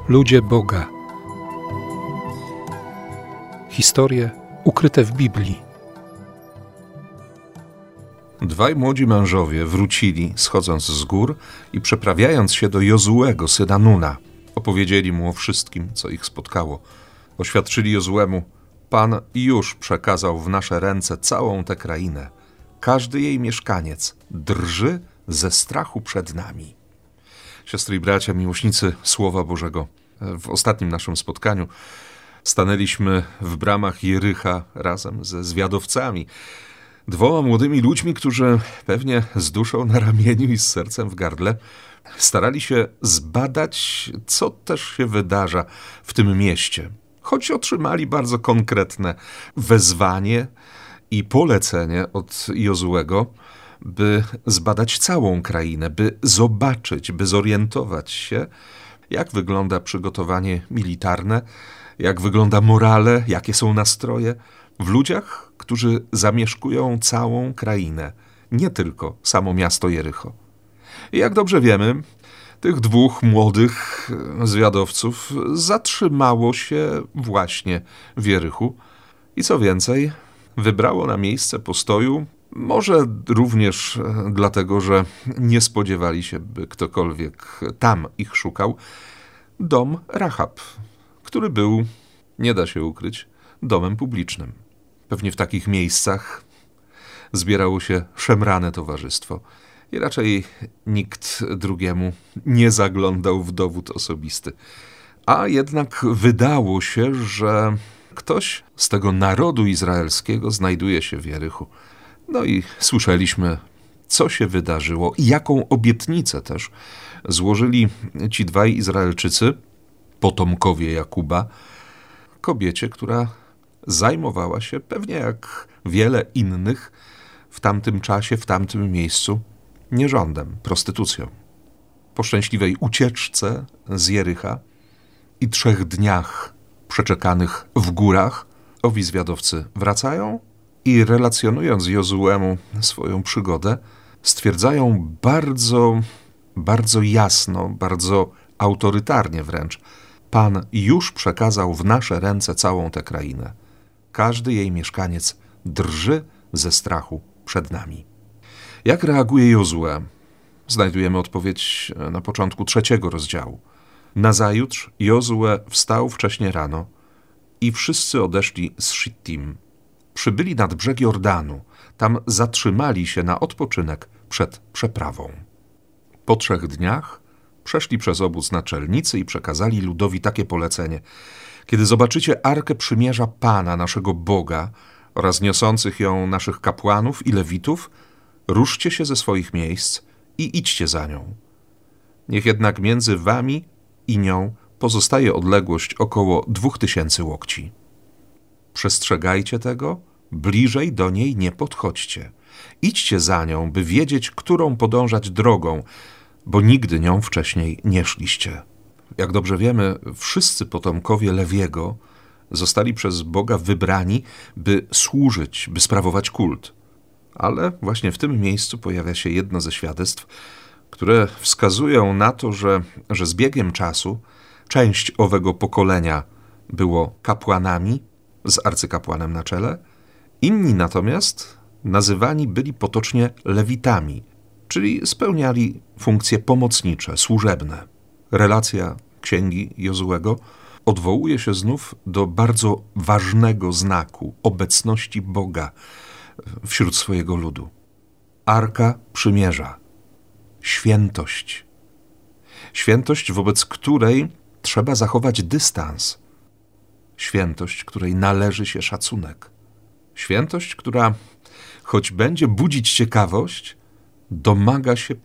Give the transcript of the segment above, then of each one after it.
Ludzie Boga. Historie ukryte w Biblii. Dwaj młodzi mężowie wrócili, schodząc z gór i przeprawiając się do Jozuego, syna Nuna. Opowiedzieli mu o wszystkim, co ich spotkało. Oświadczyli Jozuemu: Pan już przekazał w nasze ręce całą tę krainę. Każdy jej mieszkaniec drży ze strachu przed nami. Siostry i bracia, miłośnicy Słowa Bożego, w ostatnim naszym spotkaniu stanęliśmy w bramach Jericha razem ze zwiadowcami, dwoma młodymi ludźmi, którzy pewnie z duszą na ramieniu i z sercem w gardle starali się zbadać, co też się wydarza w tym mieście. Choć otrzymali bardzo konkretne wezwanie i polecenie od Jozuego, by zbadać całą krainę, by zobaczyć, by zorientować się, jak wygląda przygotowanie militarne, jak wygląda morale, jakie są nastroje w ludziach, którzy zamieszkują całą krainę, nie tylko samo miasto Jericho. I jak dobrze wiemy, tych dwóch młodych zwiadowców zatrzymało się właśnie w Jerichu i co więcej, wybrało na miejsce postoju, może również dlatego, że nie spodziewali się, by ktokolwiek tam ich szukał, dom Rahab, który był, nie da się ukryć, domem publicznym. Pewnie w takich miejscach zbierało się szemrane towarzystwo i raczej nikt drugiemu nie zaglądał w dowód osobisty. A jednak wydało się, że ktoś z tego narodu izraelskiego znajduje się w Jerichu. No i słyszeliśmy, co się wydarzyło i jaką obietnicę też złożyli ci dwaj Izraelczycy, potomkowie Jakuba, kobiecie, która zajmowała się, pewnie jak wiele innych w tamtym czasie, w tamtym miejscu, nierządem, prostytucją. Po szczęśliwej ucieczce z Jericha i 3 dniach przeczekanych w górach, owi zwiadowcy wracają i relacjonując Jozuemu swoją przygodę, stwierdzają bardzo jasno, bardzo autorytarnie wręcz: Pan już przekazał w nasze ręce całą tę krainę. Każdy jej mieszkaniec drży ze strachu przed nami. Jak reaguje Jozue? Znajdujemy odpowiedź na początku 3 rozdziału. Nazajutrz Jozue wstał wcześnie rano i wszyscy odeszli z Szittim. Przybyli nad brzeg Jordanu, tam zatrzymali się na odpoczynek przed przeprawą. Po 3 dniach przeszli przez obóz naczelnicy i przekazali ludowi takie polecenie: kiedy zobaczycie Arkę Przymierza Pana, naszego Boga, oraz niosących ją naszych kapłanów i lewitów, ruszcie się ze swoich miejsc i idźcie za nią. Niech jednak między wami i nią pozostaje odległość około 2000 łokci. Przestrzegajcie tego, bliżej do niej nie podchodźcie. Idźcie za nią, by wiedzieć, którą podążać drogą, bo nigdy nią wcześniej nie szliście. Jak dobrze wiemy, wszyscy potomkowie Lewiego zostali przez Boga wybrani, by służyć, by sprawować kult. Ale właśnie w tym miejscu pojawia się jedno ze świadectw, które wskazują na to, że z biegiem czasu część owego pokolenia było kapłanami, z arcykapłanem na czele, inni natomiast nazywani byli potocznie lewitami, czyli spełniali funkcje pomocnicze, służebne. Relacja księgi Jozuego odwołuje się znów do bardzo ważnego znaku obecności Boga wśród swojego ludu. Arka Przymierza. Świętość. Świętość, wobec której trzeba zachować dystans. Świętość, której należy się szacunek. Świętość, która, choć będzie budzić ciekawość, domaga się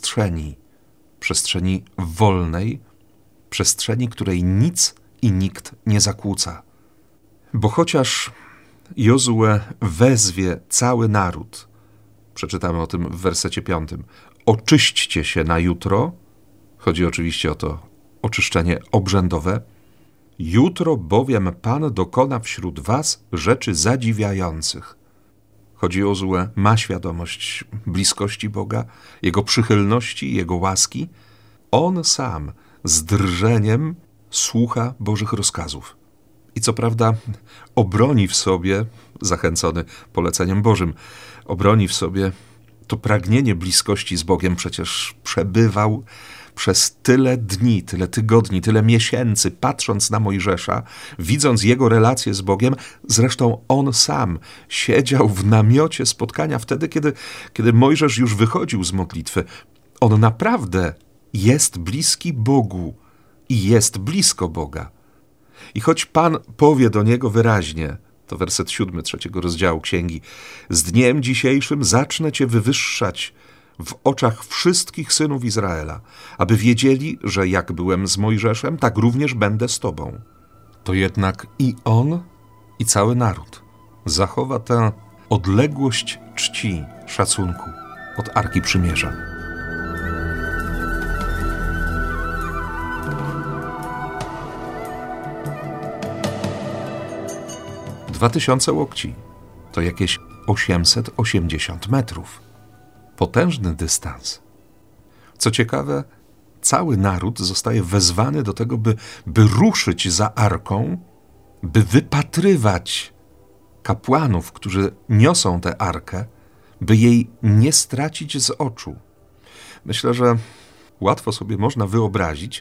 przestrzeni wolnej, przestrzeni, której nic i nikt nie zakłóca. Bo chociaż Jozue wezwie cały naród, przeczytamy o tym w wersecie 5, oczyśćcie się na jutro, chodzi oczywiście o to oczyszczenie obrzędowe, jutro bowiem Pan dokona wśród was rzeczy zadziwiających. Choć Jozue ma świadomość bliskości Boga, Jego przychylności, Jego łaski, on sam z drżeniem słucha Bożych rozkazów. I co prawda obroni w sobie, zachęcony poleceniem Bożym, obroni w sobie to pragnienie bliskości z Bogiem. Przecież przebywał przez tyle dni, tyle tygodni, tyle miesięcy, patrząc na Mojżesza, widząc jego relacje z Bogiem. Zresztą on sam siedział w namiocie spotkania wtedy, kiedy Mojżesz już wychodził z modlitwy. On naprawdę jest bliski Bogu i jest blisko Boga. I choć Pan powie do niego wyraźnie, to werset 7 3 rozdziału Księgi, z dniem dzisiejszym zacznę cię wywyższać w oczach wszystkich synów Izraela, aby wiedzieli, że jak byłem z Mojżeszem, tak również będę z tobą. To jednak i on, i cały naród zachowa tę odległość czci, szacunku od Arki Przymierza. – 2000 łokci to jakieś 880 metrów. Potężny dystans. Co ciekawe, cały naród zostaje wezwany do tego, by ruszyć za arką, by wypatrywać kapłanów, którzy niosą tę arkę, by jej nie stracić z oczu. Myślę, że łatwo sobie można wyobrazić,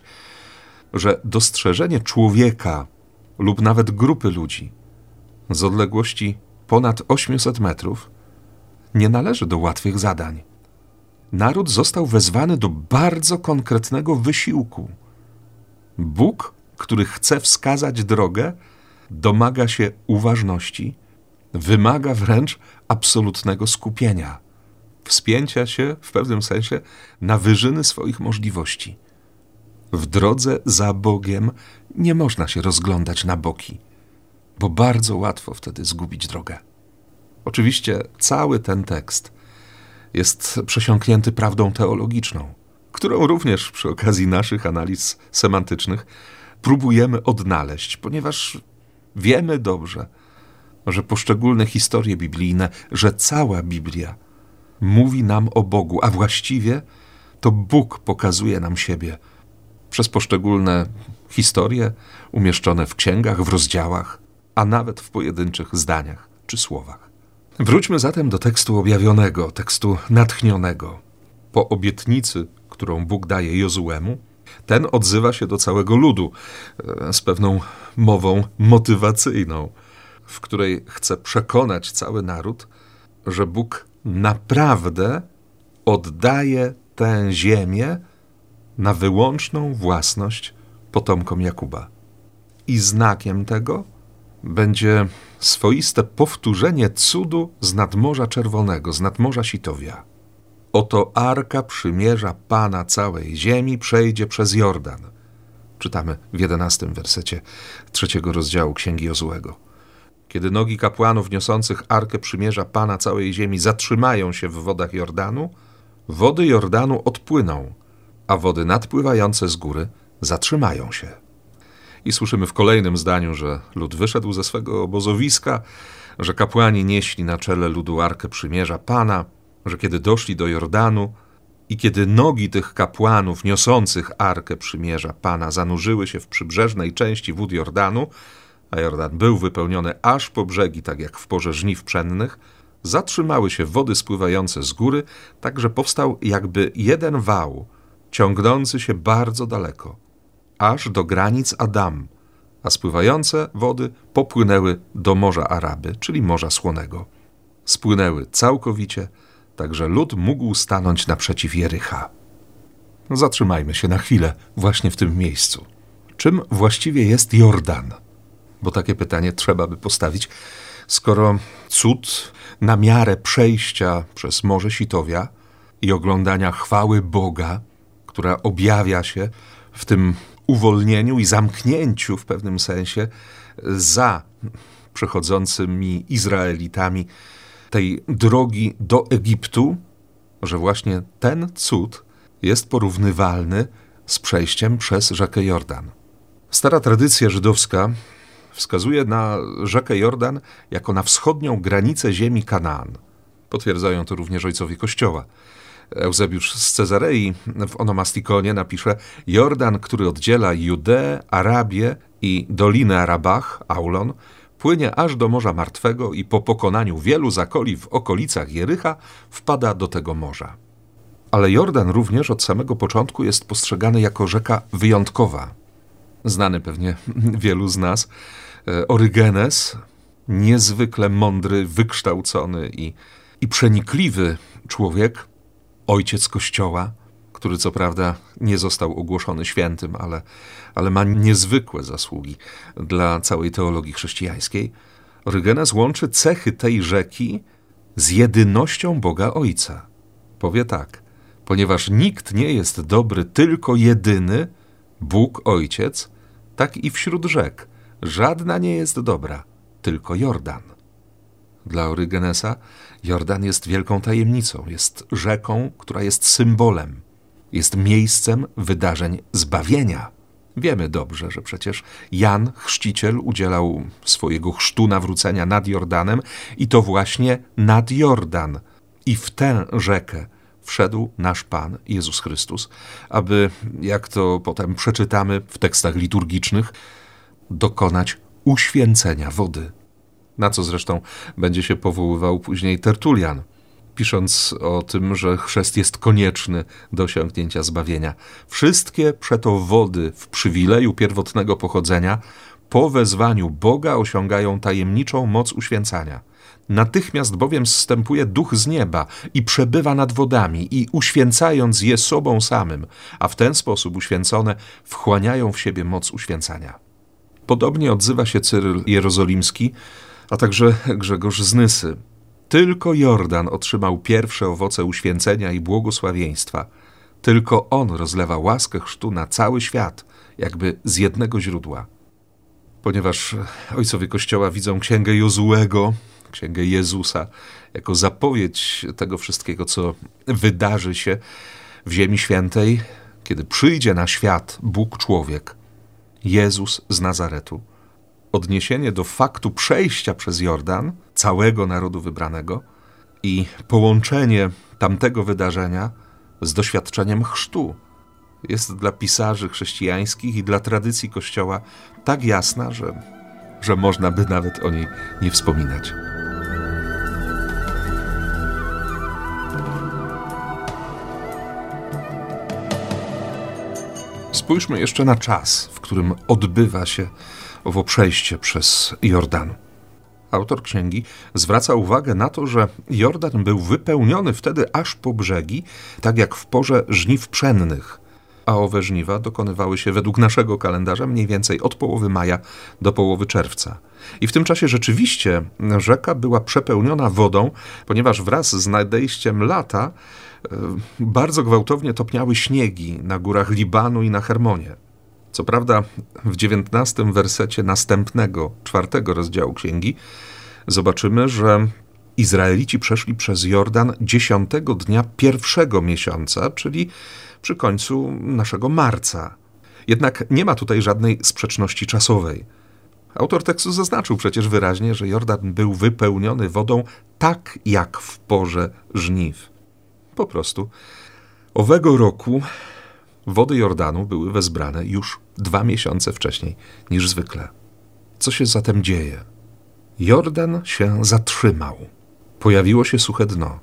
że dostrzeżenie człowieka lub nawet grupy ludzi z odległości ponad 800 metrów nie należy do łatwych zadań. Naród został wezwany do bardzo konkretnego wysiłku. Bóg, który chce wskazać drogę, domaga się uważności, wymaga wręcz absolutnego skupienia, wspięcia się w pewnym sensie na wyżyny swoich możliwości. W drodze za Bogiem nie można się rozglądać na boki, bo bardzo łatwo wtedy zgubić drogę. Oczywiście cały ten tekst jest przesiąknięty prawdą teologiczną, którą również przy okazji naszych analiz semantycznych próbujemy odnaleźć, ponieważ wiemy dobrze, że poszczególne historie biblijne, że cała Biblia mówi nam o Bogu, a właściwie to Bóg pokazuje nam siebie przez poszczególne historie umieszczone w księgach, w rozdziałach, a nawet w pojedynczych zdaniach czy słowach. Wróćmy zatem do tekstu objawionego, tekstu natchnionego. Po obietnicy, którą Bóg daje Jozuemu, ten odzywa się do całego ludu z pewną mową motywacyjną, w której chce przekonać cały naród, że Bóg naprawdę oddaje tę ziemię na wyłączną własność potomkom Jakuba. I znakiem tego będzie swoiste powtórzenie cudu z nadmorza Czerwonego, z nadmorza Sitowia. Oto Arka Przymierza Pana całej ziemi przejdzie przez Jordan. Czytamy w 11 wersecie 3 rozdziału Księgi Jozuego. Kiedy nogi kapłanów niosących Arkę Przymierza Pana całej ziemi zatrzymają się w wodach Jordanu, wody Jordanu odpłyną, a wody nadpływające z góry zatrzymają się. I słyszymy w kolejnym zdaniu, że lud wyszedł ze swego obozowiska, że kapłani nieśli na czele ludu Arkę Przymierza Pana, że kiedy doszli do Jordanu i kiedy nogi tych kapłanów niosących Arkę Przymierza Pana zanurzyły się w przybrzeżnej części wód Jordanu, a Jordan był wypełniony aż po brzegi, tak jak w porze żniw pszennych, zatrzymały się wody spływające z góry, tak że powstał jakby jeden wał, ciągnący się bardzo daleko, aż do granic Adam, a spływające wody popłynęły do Morza Araby, czyli Morza Słonego. Spłynęły całkowicie, tak że lud mógł stanąć naprzeciw Jericha. Zatrzymajmy się na chwilę właśnie w tym miejscu. Czym właściwie jest Jordan? Bo takie pytanie trzeba by postawić, skoro cud na miarę przejścia przez Morze Sitowia i oglądania chwały Boga, która objawia się w tym uwolnieniu i zamknięciu w pewnym sensie za przechodzącymi Izraelitami tej drogi do Egiptu, że właśnie ten cud jest porównywalny z przejściem przez rzekę Jordan. Stara tradycja żydowska wskazuje na rzekę Jordan jako na wschodnią granicę ziemi Kanaan. Potwierdzają to również ojcowie Kościoła. Eusebiusz z Cezarei w Onomastikonie napisze: Jordan, który oddziela Judeę, Arabię i Dolinę Arabach, Aulon, płynie aż do Morza Martwego i po pokonaniu wielu zakoli w okolicach Jericha wpada do tego morza. Ale Jordan również od samego początku jest postrzegany jako rzeka wyjątkowa. Znany pewnie wielu z nas Orygenes, niezwykle mądry, wykształcony i przenikliwy człowiek, ojciec Kościoła, który co prawda nie został ogłoszony świętym, ale ma niezwykłe zasługi dla całej teologii chrześcijańskiej. Orygenes łączy cechy tej rzeki z jedynością Boga Ojca. Powie tak: ponieważ nikt nie jest dobry, tylko jedyny, Bóg Ojciec, tak i wśród rzek żadna nie jest dobra, tylko Jordan. Dla Orygenesa Jordan jest wielką tajemnicą, jest rzeką, która jest symbolem, jest miejscem wydarzeń zbawienia. Wiemy dobrze, że przecież Jan Chrzciciel udzielał swojego chrztu nawrócenia nad Jordanem i to właśnie nad Jordan. I w tę rzekę wszedł nasz Pan Jezus Chrystus, aby, jak to potem przeczytamy w tekstach liturgicznych, dokonać uświęcenia wody. Na co zresztą będzie się powoływał później Tertulian, pisząc o tym, że chrzest jest konieczny do osiągnięcia zbawienia. Wszystkie przeto wody w przywileju pierwotnego pochodzenia po wezwaniu Boga osiągają tajemniczą moc uświęcania. Natychmiast bowiem zstępuje duch z nieba i przebywa nad wodami i uświęcając je sobą samym, a w ten sposób uświęcone wchłaniają w siebie moc uświęcania. Podobnie odzywa się Cyryl Jerozolimski, a także Grzegorz z Nysy. Tylko Jordan otrzymał pierwsze owoce uświęcenia i błogosławieństwa. Tylko on rozlewa łaskę chrztu na cały świat, jakby z jednego źródła. Ponieważ ojcowie Kościoła widzą księgę Jozuego, księgę Jezusa, jako zapowiedź tego wszystkiego, co wydarzy się w Ziemi Świętej, kiedy przyjdzie na świat Bóg człowiek, Jezus z Nazaretu. Odniesienie do faktu przejścia przez Jordan całego narodu wybranego i połączenie tamtego wydarzenia z doświadczeniem chrztu jest dla pisarzy chrześcijańskich i dla tradycji Kościoła tak jasna, że można by nawet o niej nie wspominać. Spójrzmy jeszcze na czas, w którym odbywa się owo przejście przez Jordan. Autor księgi zwraca uwagę na to, że Jordan był wypełniony wtedy aż po brzegi, tak jak w porze żniw pszennych, a owe żniwa dokonywały się według naszego kalendarza mniej więcej od połowy maja do połowy czerwca. I w tym czasie rzeczywiście rzeka była przepełniona wodą, ponieważ wraz z nadejściem lata bardzo gwałtownie topniały śniegi na górach Libanu i na Hermonie. Co prawda w 19 wersecie następnego, 4 rozdziału księgi zobaczymy, że Izraelici przeszli przez Jordan 10 dnia pierwszego miesiąca, czyli przy końcu naszego marca. Jednak nie ma tutaj żadnej sprzeczności czasowej. Autor tekstu zaznaczył przecież wyraźnie, że Jordan był wypełniony wodą tak jak w porze żniw. Po prostu owego roku wody Jordanu były wezbrane już 2 miesiące wcześniej niż zwykle. Co się zatem dzieje? Jordan się zatrzymał. Pojawiło się suche dno.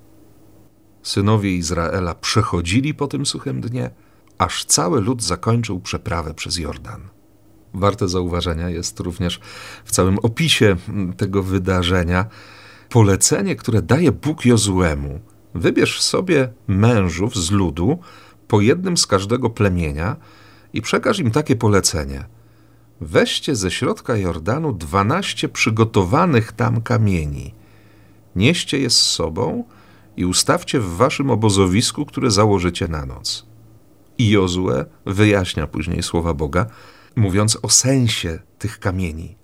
Synowie Izraela przechodzili po tym suchym dnie, aż cały lud zakończył przeprawę przez Jordan. Warte zauważenia jest również w całym opisie tego wydarzenia polecenie, które daje Bóg Jozuemu. Wybierz sobie mężów z ludu, po jednym z każdego plemienia i przekaż im takie polecenie. Weźcie ze środka Jordanu 12 przygotowanych tam kamieni. Nieście je z sobą i ustawcie w waszym obozowisku, które założycie na noc. I Jozue wyjaśnia później słowa Boga, mówiąc o sensie tych kamieni.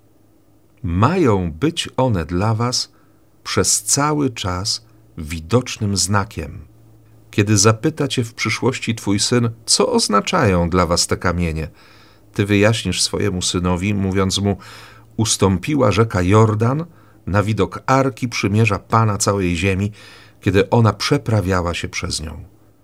Mają być one dla was przez cały czas widocznym znakiem. Kiedy zapyta cię w przyszłości twój syn, co oznaczają dla was te kamienie, ty wyjaśnisz swojemu synowi, mówiąc mu, ustąpiła rzeka Jordan na widok Arki Przymierza Pana całej ziemi, kiedy ona przeprawiała się przez nią.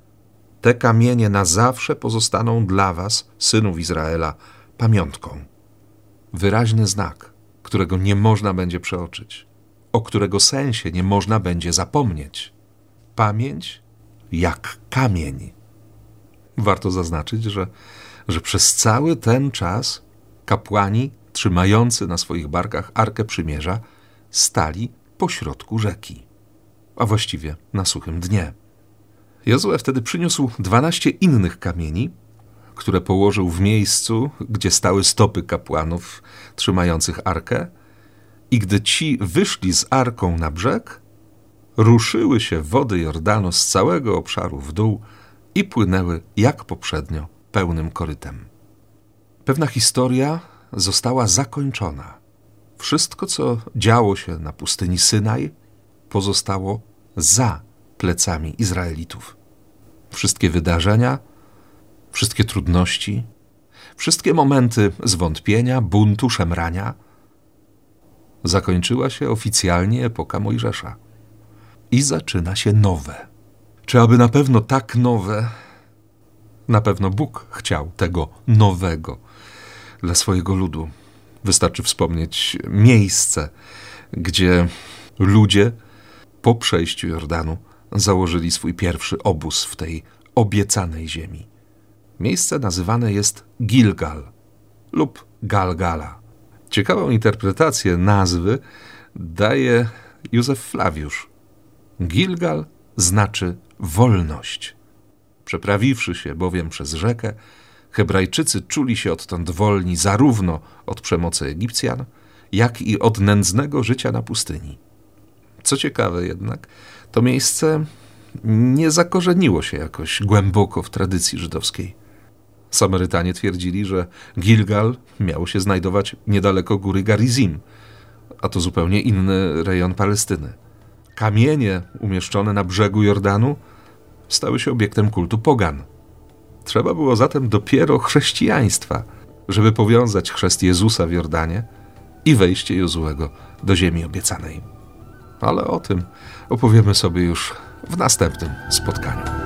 Te kamienie na zawsze pozostaną dla was, synów Izraela, pamiątką. Wyraźny znak, którego nie można będzie przeoczyć, o którego sensie nie można będzie zapomnieć. Pamięć jak kamień. Warto zaznaczyć, że przez cały ten czas kapłani trzymający na swoich barkach Arkę Przymierza stali pośrodku rzeki, a właściwie na suchym dnie. Jozue wtedy przyniósł 12 innych kamieni, które położył w miejscu, gdzie stały stopy kapłanów trzymających Arkę, i gdy ci wyszli z Arką na brzeg, ruszyły się wody Jordanu z całego obszaru w dół i płynęły, jak poprzednio, pełnym korytem. Pewna historia została zakończona. Wszystko, co działo się na pustyni Synaj, pozostało za plecami Izraelitów. Wszystkie wydarzenia, wszystkie trudności, wszystkie momenty zwątpienia, buntu, szemrania. Zakończyła się oficjalnie epoka Mojżesza. I zaczyna się nowe. Czy aby na pewno tak nowe? Na pewno Bóg chciał tego nowego dla swojego ludu. Wystarczy wspomnieć miejsce, gdzie ludzie po przejściu Jordanu założyli swój pierwszy obóz w tej obiecanej ziemi. Miejsce nazywane jest Gilgal lub Galgala. Ciekawą interpretację nazwy daje Józef Flawiusz. Gilgal znaczy wolność. Przeprawiwszy się bowiem przez rzekę, Hebrajczycy czuli się odtąd wolni zarówno od przemocy Egipcjan, jak i od nędznego życia na pustyni. Co ciekawe jednak, to miejsce nie zakorzeniło się jakoś głęboko w tradycji żydowskiej. Samarytanie twierdzili, że Gilgal miało się znajdować niedaleko góry Garizim, a to zupełnie inny rejon Palestyny. Kamienie umieszczone na brzegu Jordanu stały się obiektem kultu pogan. Trzeba było zatem dopiero chrześcijaństwa, żeby powiązać chrzest Jezusa w Jordanie i wejście Jozuego do ziemi obiecanej. Ale o tym opowiemy sobie już w następnym spotkaniu.